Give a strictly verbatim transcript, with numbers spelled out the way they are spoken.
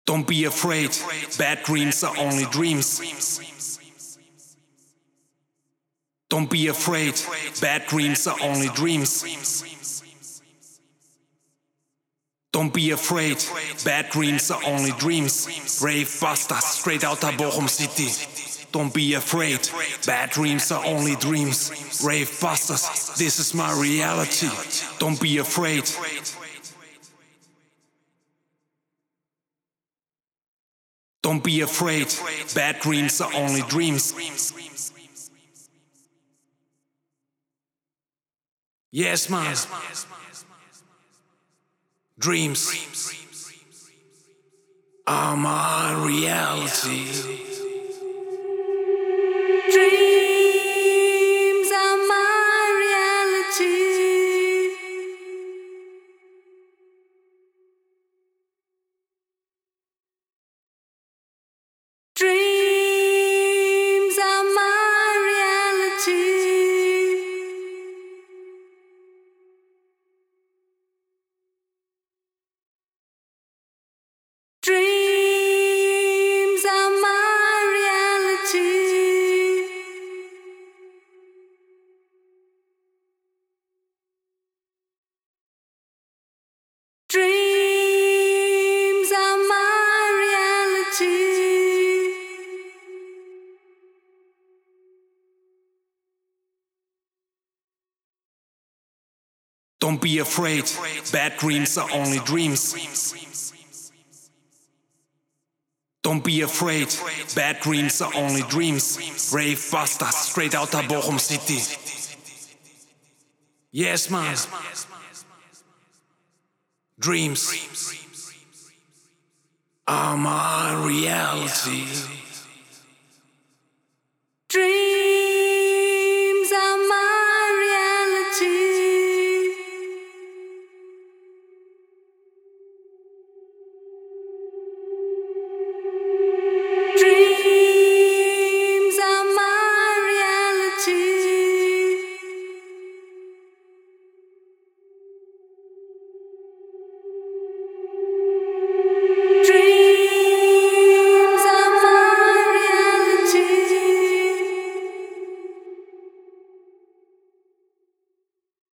Don't be afraid, bad dreams are only dreams. Don't be afraid, bad dreams are only dreams. Don't be afraid, bad dreams are only dreams. Rave Busters, straight out of Bochum City. Don't be afraid, bad dreams are only dreams. Rave Busters, this is my reality. Don't be afraid. Don't be afraid, bad dreams are only dreams. Yes, man. Dreams are my reality. Dreams are my reality. Dreams are my reality. Dreams are my reality. Dreams are my reality. Don't be afraid, bad dreams are only dreams. Don't be afraid, bad dreams are only dreams. Rave Busters, straight out of Bochum City. Yes, man. Dreams are my reality.